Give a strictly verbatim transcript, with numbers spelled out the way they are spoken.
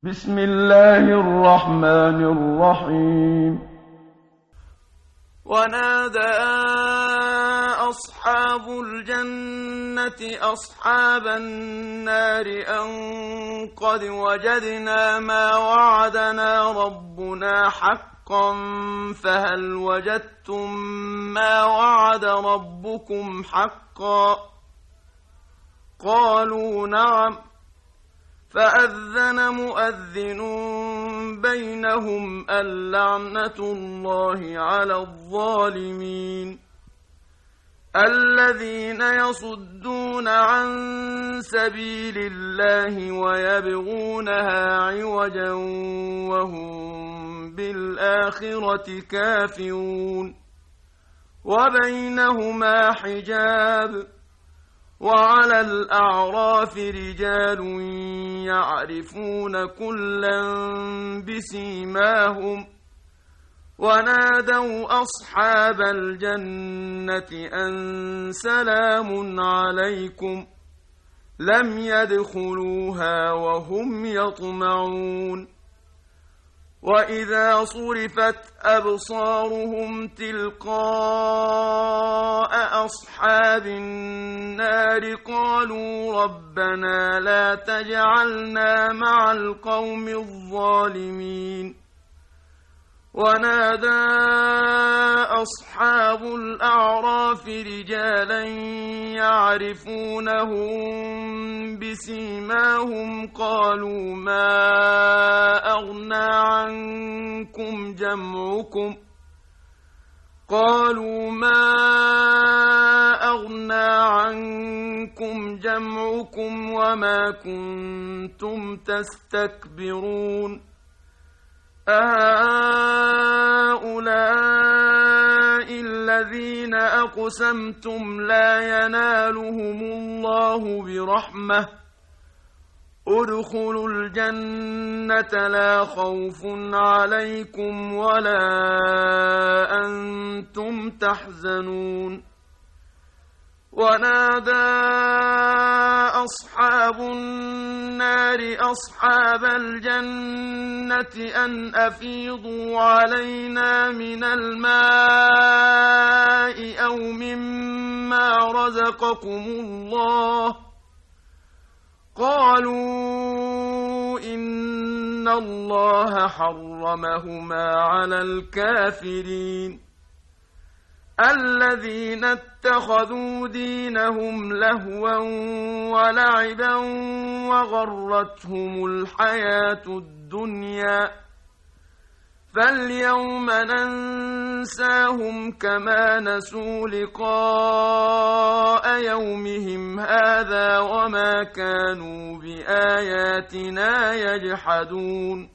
بسم الله الرحمن الرحيم. ونادى أصحاب الجنة أصحاب النار أن قد وجدنا ما وعدنا ربنا حقا فهل وجدتم ما وعد ربكم حقا؟ قالوا نعم. فأذن مؤذن بينهم اللعنة الله على الظالمين الذين يصدون عن سبيل الله ويبغونها عوجا وهم بالآخرة كافرون وبينهما حجاب وعلى الأعراف رجال يعرفون كلا بسيماهم ونادوا أصحاب الجنة أن سلام عليكم لم يدخلوها وهم يطمعون وإذا صرفت أبصارهم تلقاء أصحاب النار قالوا ربنا لا تجعلنا مع القوم الظالمين ونادى أصحاب الأعراف رجالا يعرفونهم بسيماهم قالوا ما أغنى عنكم جمعكم قالوا ما أغنى عنكم جمعكم وما كنتم تستكبرون أهؤلاء الذين أقسمتم لا ينالهم الله برحمة ادخلوا الجنة لا خوف عليكم ولا أنتم تحزنون ونادى أصحاب النار أصحاب الجنة أن أفيضوا علينا من الماء أو مما رزقكم الله قالوا إن الله حرمهما على الكافرين الذين اتخذوا دينهم لهوا ولعبا وغرتهم الحياة الدنيا فاليوم ننساهم كما نسوا لقاء يومهم هذا وما كانوا بآياتنا يجحدون